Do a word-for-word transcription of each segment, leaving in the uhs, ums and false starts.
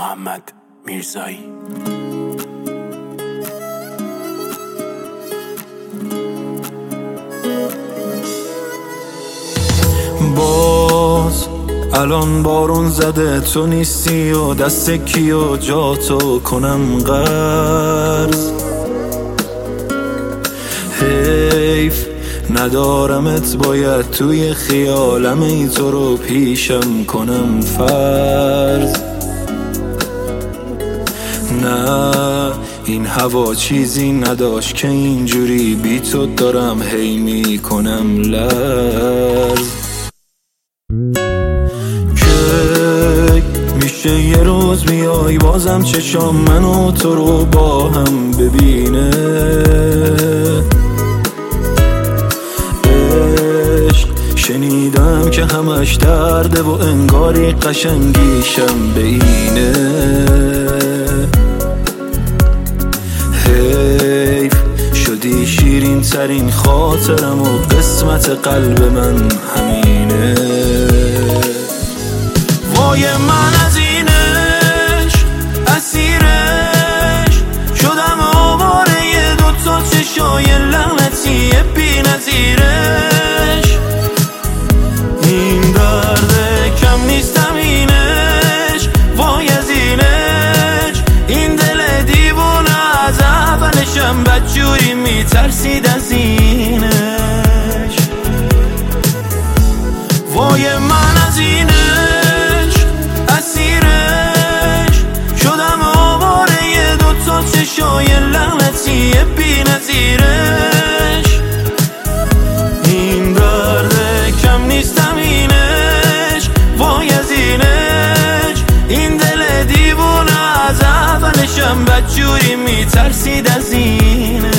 محمد میرزایی. باز الان بارون زده تو نیستی و دست کیو جاتو کنم قرض. حیف ندارمت باید توی خیالم ای تو رو پیشم کنم فرض. نه این هوا چیزی نداشت که اینجوری بی تو دارم هی می کنم لرز. که میشه یه روز بیای بازم چشام منو تو رو با هم ببینه. عشق شنیدم که همش درده و انگاری قشنگیشم به اینه. حیف شدی شیرین ترین خاطرم و قسمت قلب من همینه. وای من از اینش اسیرش شدم آواره دوتا چشای لعنتی بی نظیرش. این درده کم نیستم اینش، وای از اینش این دل دیوونه از اولشم بدجوری میترسید از اینش. وای من از اینش چشای لعنتی بی نظیرش. این درده کم نیستم اینش، وای از اینش این دل دیوونه از اولشم بدجوری میترسید از اینش.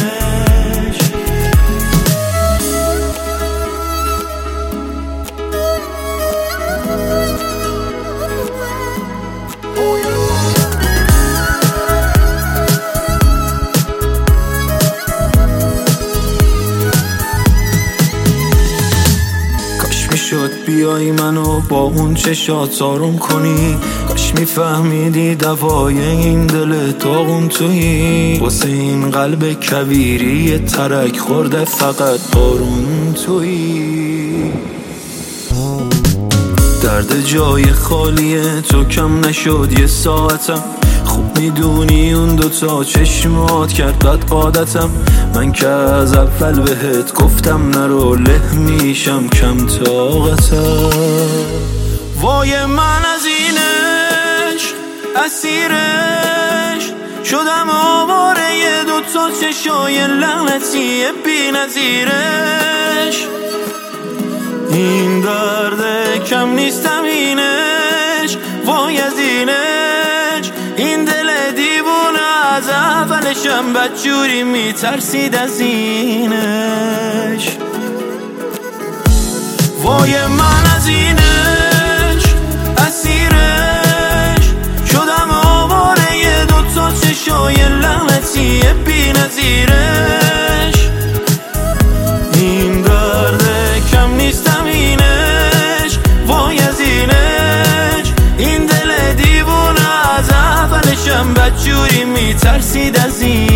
شد بیای منو با اون چشات آروم کنی. کاش میفهمیدی دوای این دل داغون تویی. واسه این قلب کویری ترک خورده فقط بارون تویی. درد جای خالیه تو کم نشد یه ساعتم. خوب میدونی اون دوتا چشمات کرد بد عادتم. من که از اول بهت گفتم نرو له میشم کم طاقتم. وای من از اینش اسیرش شدم آواره دوتا چشای لعنتی بی نظیرش. این درده کم نیستم اینش، وای از اینش این دل دیوونه از اولشم بدجوری میترسید از اینش. وای من از اینش اسیرش شدم آواره دوتا چشای لعنتی بی نظیرش. این درده کم نیستم اینش، وای از اینش این دل دیوونه از اولشم بدجوری میترسید از این.